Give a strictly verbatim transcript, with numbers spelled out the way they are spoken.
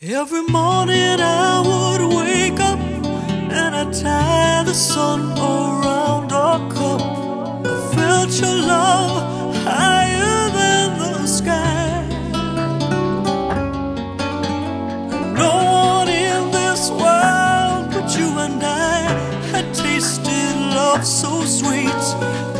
Every morning I would wake up and I'd tie the sun around our cup. I felt your love higher than the sky. No one in this world but you and I had tasted love so sweet.